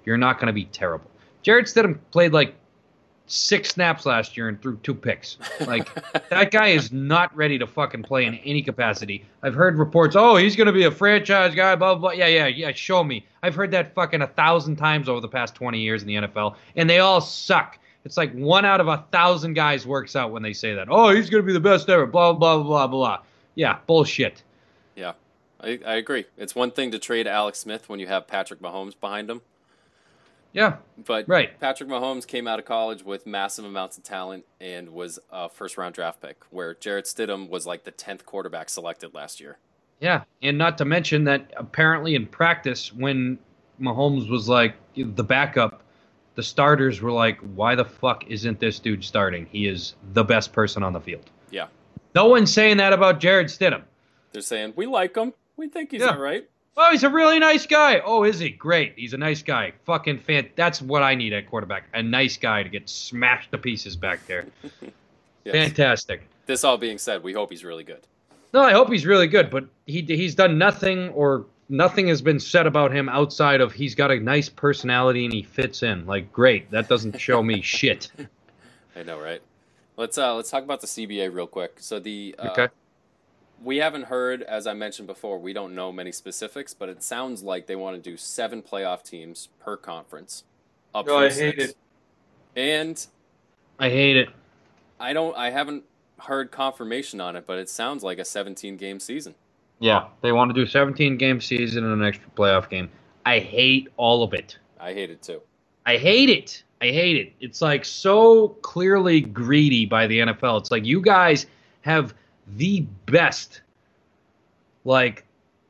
Speaker 2: you're not going to be terrible. Jarrett Stidham played like 6 snaps last year and threw 2 picks. Like, that guy is not ready to fucking play in any capacity. I've heard reports, oh, he's going to be a franchise guy, blah, blah, blah. Yeah, show me. I've heard that fucking 1,000 times over the past 20 years in the NFL, and they all suck. It's like 1 out of 1,000 guys works out when they say that. Oh, he's going to be the best ever, blah, blah, blah, blah. Yeah, bullshit.
Speaker 1: Yeah, I agree. It's one thing to trade Alex Smith when you have Patrick Mahomes behind him.
Speaker 2: Yeah,
Speaker 1: but
Speaker 2: right.
Speaker 1: Patrick Mahomes came out of college with massive amounts of talent and was a first-round draft pick, where Jarrett Stidham was like the 10th quarterback selected last year.
Speaker 2: Yeah, and not to mention that apparently in practice, when Mahomes was like the backup, the starters were like, why the fuck isn't this dude starting? He is the best person on the field.
Speaker 1: Yeah.
Speaker 2: No one's saying that about Jarrett Stidham.
Speaker 1: They're saying, we like him. We think he's all right.
Speaker 2: Oh, he's a really nice guy. Oh, is he? Great. He's a nice guy. Fucking fan. That's what I need at quarterback. A nice guy to get smashed to pieces back there. Yes. Fantastic.
Speaker 1: This all being said, we hope he's really good.
Speaker 2: No, I hope he's really good, but he's done nothing, or nothing has been said about him outside of he's got a nice personality and he fits in. Like, great. That doesn't show me shit.
Speaker 1: I know, right? Let's talk about the CBA real quick. So
Speaker 2: okay.
Speaker 1: We haven't heard, as I mentioned before, we don't know many specifics, but it sounds like they want to do 7 playoff teams per conference.
Speaker 2: I hate it.
Speaker 1: And
Speaker 2: I hate it.
Speaker 1: I haven't heard confirmation on it, but it sounds like a 17-game season.
Speaker 2: Yeah, they want to do a 17-game season and an extra playoff game. I hate all of it.
Speaker 1: I hate it too.
Speaker 2: I hate it. It's like so clearly greedy by the NFL. It's like you guys have the best, like,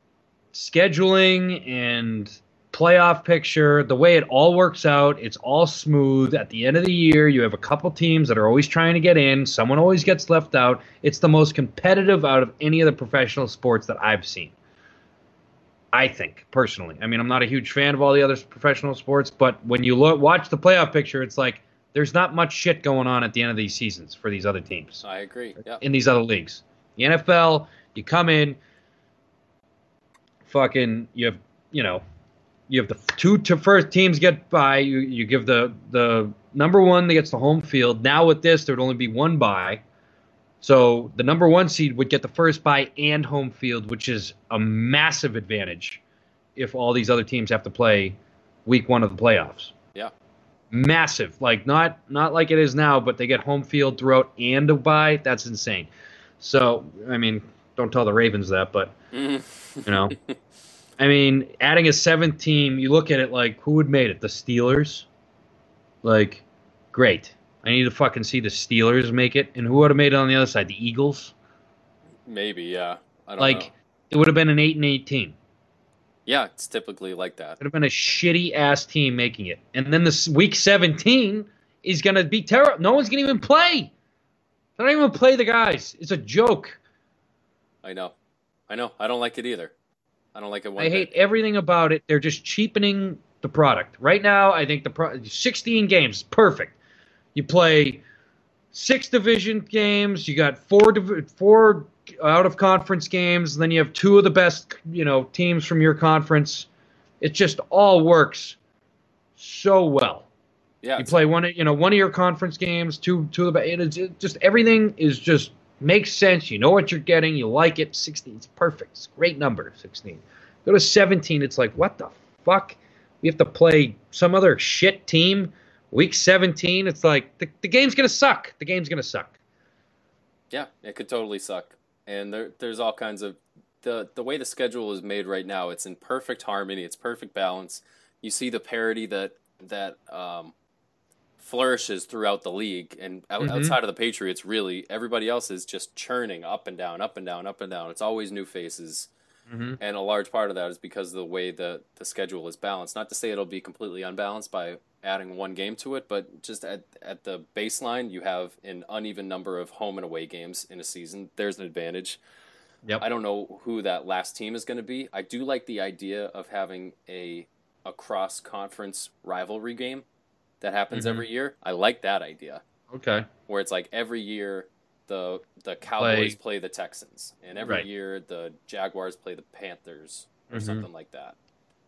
Speaker 2: scheduling and playoff picture. The way it all works out, it's all smooth. At the end of the year, you have a couple teams that are always trying to get in. Someone always gets left out. It's the most competitive out of any of the professional sports that I've seen, I think, personally. I mean, I'm not a huge fan of all the other professional sports, but when you watch the playoff picture, it's like there's not much shit going on at the end of these seasons for these other teams.
Speaker 1: I agree. Yeah.
Speaker 2: In these other leagues. The NFL, you come in, fucking, you have the 2 first teams get by. You give the number 1 that gets the home field. Now with this, there would only be 1 bye. So the number 1 seed would get the first bye and home field, which is a massive advantage if all these other teams have to play week 1 of the playoffs.
Speaker 1: Yeah.
Speaker 2: Massive. Like, not like it is now, but they get home field throughout and a bye. That's insane. So, I mean, don't tell the Ravens that, but, you know. I mean, adding a 7th team, you look at it like, who would made it? The Steelers? Like, great. I need to fucking see the Steelers make it. And who would have made it on the other side? The Eagles?
Speaker 1: Maybe, yeah. I don't know.
Speaker 2: It would have been an 8-18.
Speaker 1: Yeah, it's typically like that.
Speaker 2: It would have been a shitty-ass team making it. And then this week 17 is going to be terrible. No one's going to even play. They don't even play the guys. It's a joke.
Speaker 1: I know. I don't like it either. I don't like it one
Speaker 2: bit. I hate everything about it. They're just cheapening the product. Right now, I think 16 games, perfect. You play 6 division games. You got 4 out-of-conference games. And then you have 2 of the best, teams from your conference. It just all works so well.
Speaker 1: Yeah,
Speaker 2: you play one of your conference games, two of the. Just everything is just makes sense. You know what you're getting. You like it. 16, it's perfect. It's a great number. 16. Go to 17. It's like, what the fuck? We have to play some other shit team. Week 17. It's like the game's gonna suck. The game's gonna suck.
Speaker 1: Yeah, it could totally suck. And there's all kinds of the way the schedule is made right now. It's in perfect harmony. It's perfect balance. You see the parity that flourishes throughout the league, and outside of the Patriots, really everybody else is just churning up and down, up and down, up and down. It's always new faces, and a large part of that is because of the way the schedule is balanced. Not to say it'll be completely unbalanced by adding 1 game to it, but just at the baseline, you have an uneven number of home and away games in a season. There's an advantage.
Speaker 2: Yep.
Speaker 1: I don't know who that last team is going to be. I do like the idea of having a cross-conference rivalry game that happens every year. I like that idea.
Speaker 2: Okay.
Speaker 1: Where it's like every year the Cowboys play the Texans, and every year the Jaguars play the Panthers or something like that.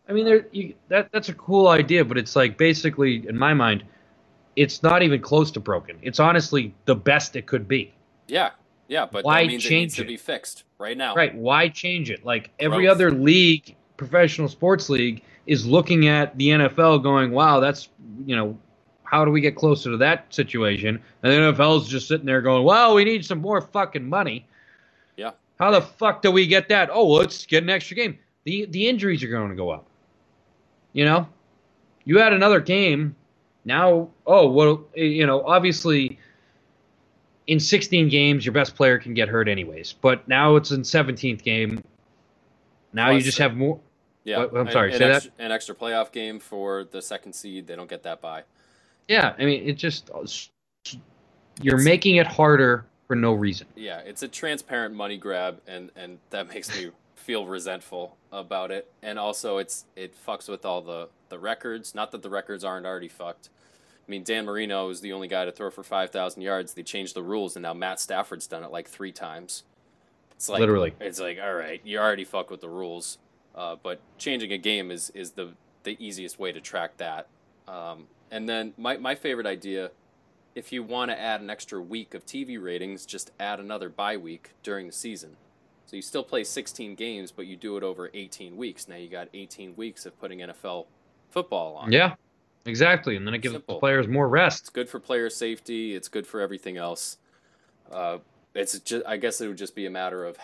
Speaker 2: I mean, that's a cool idea, but it's like basically, in my mind, it's not even close to broken. It's honestly the best it could be.
Speaker 1: Yeah, yeah, but that
Speaker 2: Why
Speaker 1: means it needs
Speaker 2: change
Speaker 1: to
Speaker 2: it?
Speaker 1: be fixed right now.
Speaker 2: Right? Why change it? Like every
Speaker 1: Growth.
Speaker 2: other league, professional sports league is looking at the NFL, going, "Wow, that's you know, how do we get closer to that situation?" And the NFL is just sitting there going, "Well, we need some more fucking money.
Speaker 1: Yeah.
Speaker 2: How the
Speaker 1: Eh,
Speaker 2: fuck do we get that? Oh, let's get an extra game. The injuries are going to go up. You know, you had another game now. Oh, well, obviously in 16 games, your best player can get hurt anyways. But now it's in 17th game. Now you
Speaker 1: Plus,
Speaker 2: just have more.
Speaker 1: yeah,
Speaker 2: What, I'm sorry, say that.
Speaker 1: an extra playoff game for the second seed. They don't get that by.
Speaker 2: Yeah, I mean, it just you're
Speaker 1: It's
Speaker 2: making it harder for no reason.
Speaker 1: Yeah, it's a transparent money grab, and that makes me feel resentful about it. And also, it fucks with all the records. Not that the records aren't already fucked. I mean, Dan Marino is the only guy to throw for 5,000 yards. They changed the rules, and now Matt Stafford's done it like 3 times.
Speaker 2: Literally.
Speaker 1: It's like, all right, you already fuck with the rules, but changing a game is the easiest way to track that. And then my favorite idea, if you want to add an extra week of TV ratings, just add another bye week during the season. So you still play 16 games, but you do it over 18 weeks. Now you got 18 weeks of putting NFL football on.
Speaker 2: Yeah, exactly. And then it gives the
Speaker 1: Simple.
Speaker 2: players more
Speaker 1: It's
Speaker 2: rest.
Speaker 1: good for player safety. It's good for everything else. Uh, it's just, I guess it would just be a matter of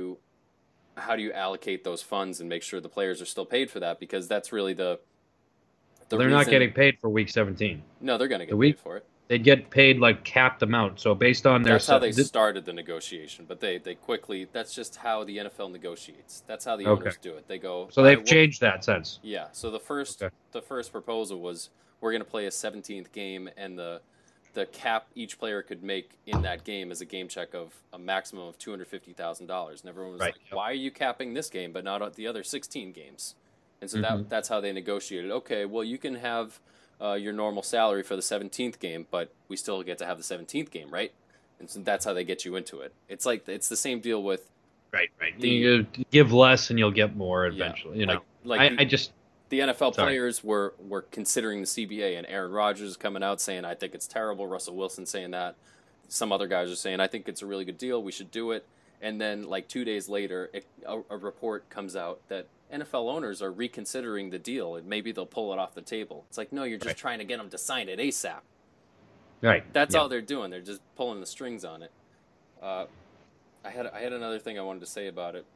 Speaker 1: how do you allocate those funds and make sure the players are still paid for that, because that's really the
Speaker 2: They're not
Speaker 1: reason.
Speaker 2: getting paid for week 17.
Speaker 1: No, they're going to
Speaker 2: The
Speaker 1: get paid
Speaker 2: week
Speaker 1: for it.
Speaker 2: they get paid like capped amount. So based on their
Speaker 1: That's how they started the negotiation, but they quickly. That's just how the NFL negotiates. That's how the
Speaker 2: okay.
Speaker 1: owners do it. They go,
Speaker 2: So
Speaker 1: all right,
Speaker 2: they've
Speaker 1: well,
Speaker 2: changed that since.
Speaker 1: yeah. So
Speaker 2: Okay.
Speaker 1: the first proposal was we're going to play a 17th game, and the cap each player could make in that game is a game check of a maximum of $250,000. And everyone was
Speaker 2: Right.
Speaker 1: like,
Speaker 2: Yep.
Speaker 1: why are you capping this game but not the other 16 games? And so
Speaker 2: Hmm.
Speaker 1: that's how they negotiated. Okay, well you can have your normal salary for the 17th game, but we still get to have the 17th game, right? And so that's how they get you into it. It's like it's the same deal with
Speaker 2: Right. Right.
Speaker 1: the
Speaker 2: You give less and you'll get more
Speaker 1: yeah,
Speaker 2: eventually. You know.
Speaker 1: like
Speaker 2: I just
Speaker 1: the NFL
Speaker 2: sorry.
Speaker 1: players were considering the CBA, and Aaron Rodgers is coming out saying I think it's terrible. Russell Wilson saying that. Some other guys are saying I think it's a really good deal. We should do it. And then like 2 days later, a report comes out that NFL owners are reconsidering the deal, and maybe they'll pull it off the table. It's like no, you're just
Speaker 2: Right.
Speaker 1: trying to get them to sign it ASAP.
Speaker 2: Right.
Speaker 1: That's
Speaker 2: Yeah.
Speaker 1: all they're doing. They're just pulling the strings on it. Uh, I had another thing I wanted to say about it.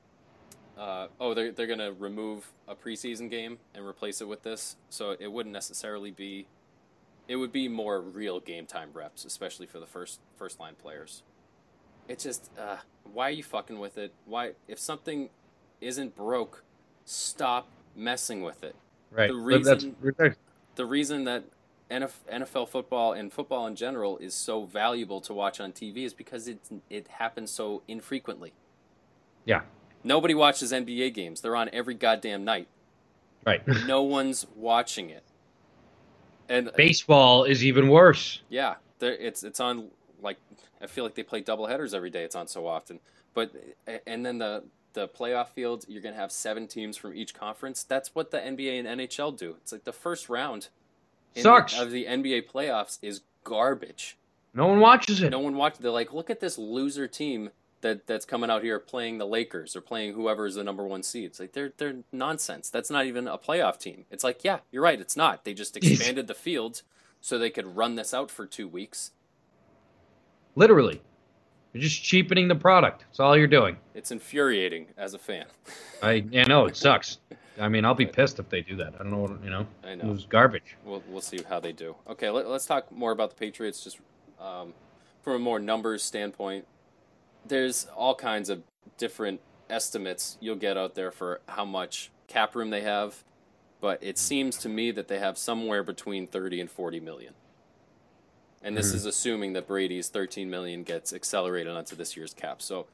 Speaker 1: They're gonna remove a preseason game and replace it with this, so it wouldn't necessarily be. It would be more real game time reps, especially for the first line players. It's just, why are you fucking with it? Why, if something isn't broke, stop messing with it.
Speaker 2: Right.
Speaker 1: The
Speaker 2: But that's
Speaker 1: reason
Speaker 2: ridiculous.
Speaker 1: the reason that NFL football and football in general is so valuable to watch on TV is because it happens so infrequently.
Speaker 2: Yeah.
Speaker 1: Nobody watches NBA games. They're on every goddamn night.
Speaker 2: Right.
Speaker 1: No one's watching it. And
Speaker 2: Baseball is even worse.
Speaker 1: yeah, it's on like I feel like they play double headers every day. It's on so often. But and then the playoff field, you're going to have 7 teams from each conference. That's what the NBA and NHL do. It's like the first round
Speaker 2: Sucks.
Speaker 1: of the NBA playoffs is garbage.
Speaker 2: No one watches it.
Speaker 1: No one watched. They're like, look at this loser team that's coming out here playing the Lakers or playing whoever is the number one seed. It's like they're nonsense. That's not even a playoff team. It's like, yeah, you're right. It's not. They just expanded the field so they could run this out for 2 weeks.
Speaker 2: Literally. You're just cheapening the product. That's all you're doing.
Speaker 1: It's infuriating as a fan.
Speaker 2: I know it sucks. I mean, I'll be
Speaker 1: But
Speaker 2: pissed if they do that. I don't know what,
Speaker 1: I
Speaker 2: it
Speaker 1: know.
Speaker 2: was garbage.
Speaker 1: We'll see how they do. Okay, let's talk more about the Patriots. Just um, from a more numbers standpoint, there's all kinds of different estimates you'll get out there for how much cap room they have, but it seems to me that they have somewhere between 30 and 40 million. And this
Speaker 2: Mhm.
Speaker 1: is assuming that Brady's 13 million gets accelerated onto this year's cap. So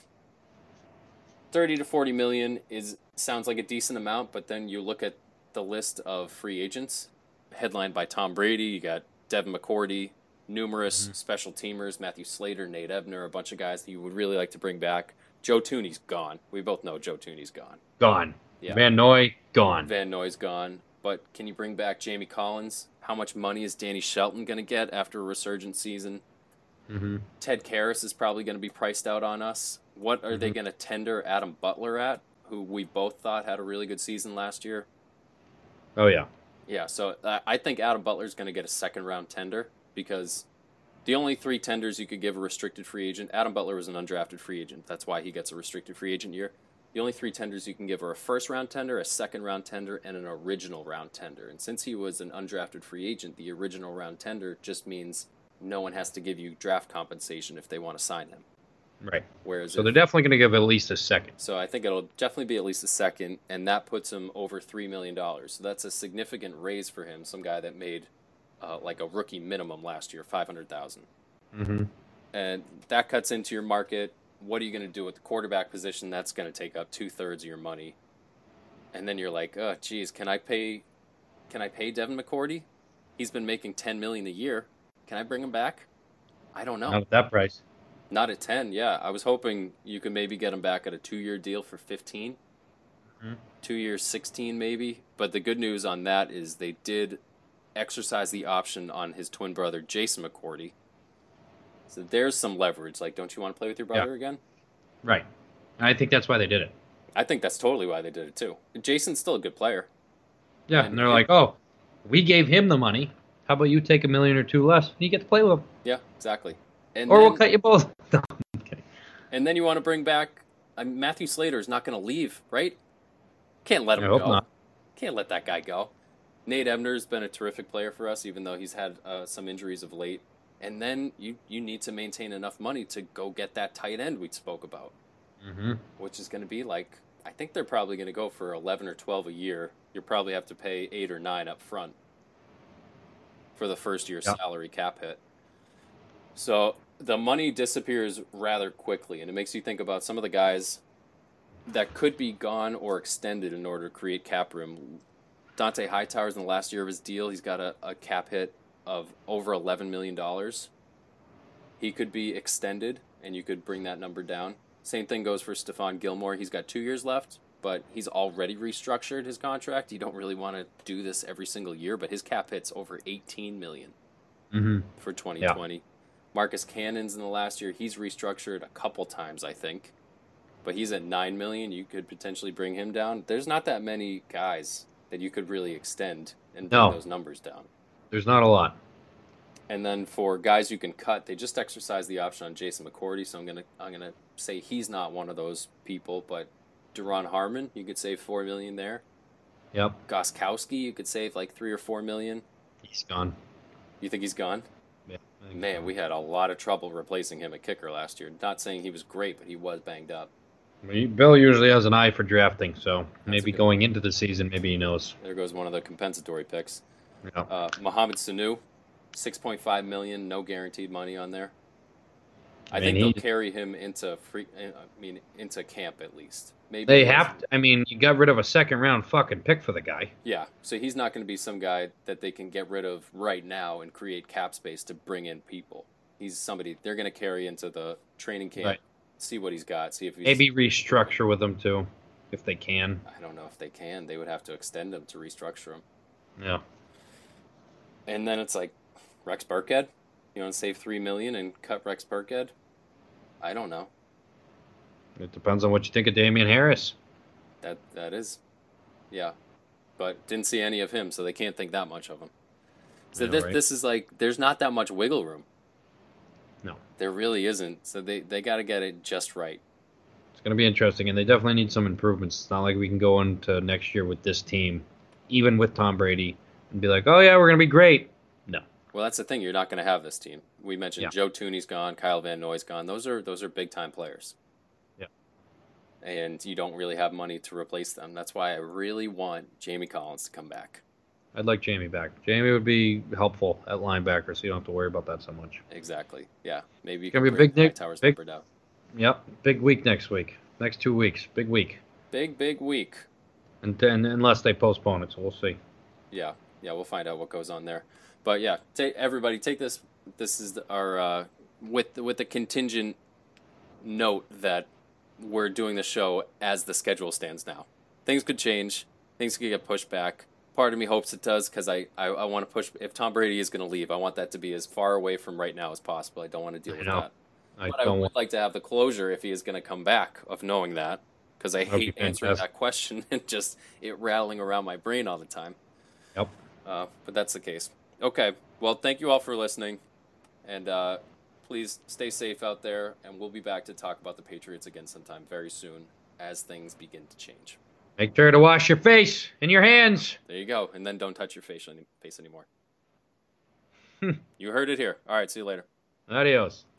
Speaker 1: 30 to 40 million is sounds like a decent amount, but then you look at the list of free agents headlined by Tom Brady, you got Devin McCourty, numerous
Speaker 2: Mhm.
Speaker 1: special teamers, Matthew Slater, Nate Ebner, a bunch of guys that you would really like to bring back. Joe Tooney's gone. We both know Joe Tooney's gone.
Speaker 2: Gone.
Speaker 1: Yeah.
Speaker 2: Van Noy, gone.
Speaker 1: Van Noy's gone. But can you bring back Jamie Collins? How much money is Danny Shelton going to get after a resurgent season?
Speaker 2: Mm-hmm.
Speaker 1: Ted Karras is probably going to be priced out on us. What are they going to tender Adam Butler at, who we both thought had a really good season last year?
Speaker 2: Oh, yeah.
Speaker 1: Yeah, so I think Adam Butler's going to get a second-round tender because the only 3 tenders you could give a restricted free agent, Adam Butler was an undrafted free agent. That's why he gets a restricted free agent year. The only 3 tenders you can give are a first-round tender, a second-round tender, and an original round tender. And since he was an undrafted free agent, the original round tender just means no one has to give you draft compensation if they want to sign him.
Speaker 2: Right.
Speaker 1: Whereas
Speaker 2: so they're definitely going to give at least a second.
Speaker 1: So I think it'll definitely be at least a second, and that puts him over $3 million. So that's a significant raise for him, some guy that made like a rookie minimum last year, $500,000.
Speaker 2: Mm-hmm.
Speaker 1: And that cuts into your market. What are you going to do with the quarterback position? That's going to take up 2/3 of your money. And then you're like, oh, geez, can I pay Devin McCourty? He's been making $10 million a year. Can I bring him back? I don't know.
Speaker 2: Not at that price.
Speaker 1: Not at 10, yeah. I was hoping you could maybe get him back at a 2-year deal for 15. 2 years, 16 maybe. But the good news on that is they did exercise the option on his twin brother, Jason McCourty. So there's some leverage. Like, don't you want to play with your brother again?
Speaker 2: Right. I think that's why they did it.
Speaker 1: I think that's totally why they did it, too. Jason's still a good player.
Speaker 2: Yeah, and they're like, oh, we gave him the money. How about you take $1 million or $2 million less? And you get to play with him.
Speaker 1: Yeah, exactly. And
Speaker 2: or
Speaker 1: then,
Speaker 2: we'll cut you both. No, I'm kidding.
Speaker 1: And then you want to bring back Matthew Slater is not going to leave, right? Can't let him
Speaker 2: I
Speaker 1: go.
Speaker 2: hope not.
Speaker 1: Can't let that guy go. Nate Ebner's been a terrific player for us, even though he's had some injuries of late. And then you need to maintain enough money to go get that tight end we spoke about, which is going to be like, I think they're probably going to go for 11 or 12 a year. You'll probably have to pay 8 or 9 up front for the first year salary cap hit. So the money disappears rather quickly, and it makes you think about some of the guys that could be gone or extended in order to create cap room. Dante Hightower's in the last year of his deal. He's got a cap hit of over $11 million. He could be extended, and you could bring that number down. Same thing goes for Stephon Gilmore. He's got 2 years left, but he's already restructured his contract. You don't really want to do this every single year, but his cap hit's over $18 million for 2020. Yeah. Marcus Cannon's in the last year. He's restructured a couple times, I think, but he's at $9 million. You could potentially bring him down. There's not that many guys that you could really extend and bring those numbers down.
Speaker 2: There's not a lot.
Speaker 1: And then for guys you can cut, they just exercised the option on Jason McCourty, so I'm gonna say he's not one of those people. But Duron Harmon, you could save $4 million there.
Speaker 2: Yep.
Speaker 1: Gostkowski, you could save like $3 or $4 million.
Speaker 2: He's gone.
Speaker 1: You think he's gone?
Speaker 2: Yeah.
Speaker 1: Man, we had a lot of trouble replacing him at kicker last year. Not saying he was great, but he was banged up.
Speaker 2: Bill usually has an eye for drafting, so maybe going into the season, maybe he knows.
Speaker 1: There goes one of the compensatory picks.
Speaker 2: Yeah.
Speaker 1: Mohamed Sanu, $6.5 million, no guaranteed money on there. I think they'll carry him into into camp at least. Maybe
Speaker 2: they have to. I mean, you got rid of a second-round fucking pick for the guy.
Speaker 1: Yeah, so he's not going to be some guy that they can get rid of right now and create cap space to bring in people. He's somebody they're going to carry into the training camp, see what he's got, see if he's...
Speaker 2: Maybe restructure with him, too, if they can.
Speaker 1: I don't know if they can. They would have to extend him to restructure him.
Speaker 2: Yeah.
Speaker 1: And then it's like, Rex Burkhead? You want to save $3 million and cut Rex Burkhead? I don't know.
Speaker 2: It depends on what you think of Damian Harris.
Speaker 1: That is, yeah. But didn't see any of him, so they can't think that much of him. So this is like, there's not that much wiggle room.
Speaker 2: No.
Speaker 1: There really isn't. So they got to get it just right.
Speaker 2: It's going to be interesting, and they definitely need some improvements. It's not like we can go into next year with this team, even with Tom Brady, and be like, oh, yeah, we're going to be great. No.
Speaker 1: Well, that's the thing. You're not going to have this team. We mentioned Joe Tooney's gone, Kyle Van Noy's gone. Those are big-time players.
Speaker 2: Yeah.
Speaker 1: And you don't really have money to replace them. That's why I really want Jamie Collins to come back.
Speaker 2: I'd like Jamie back. Jamie would be helpful at linebacker, so you don't have to worry about that so much.
Speaker 1: Exactly. Yeah. Maybe you
Speaker 2: can
Speaker 1: bring
Speaker 2: big
Speaker 1: Hightower's number down.
Speaker 2: Yep. Big week next week. Next 2 weeks. Big week.
Speaker 1: Big week.
Speaker 2: And then, unless they postpone it, so we'll see.
Speaker 1: Yeah. Yeah, we'll find out what goes on there. But yeah, everybody take this. This is our with the contingent note that we're doing the show as the schedule stands now. Things could change. Things could get pushed back. Part of me hopes it does because I want to push. If Tom Brady is going to leave, I want that to be as far away from right now as possible. I don't want to deal with that. But I would like to have the closure if he is going to come back of knowing that, because I hate answering that question and just it rattling around my brain all the time.
Speaker 2: Yep.
Speaker 1: But that's the case. Okay. Well, thank you all for listening, and please stay safe out there. And we'll be back to talk about the Patriots again sometime very soon as things begin to change.
Speaker 2: Make sure to wash your face and your hands.
Speaker 1: There you go. And then don't touch your face anymore. You heard it here. All right. See you later.
Speaker 2: Adios.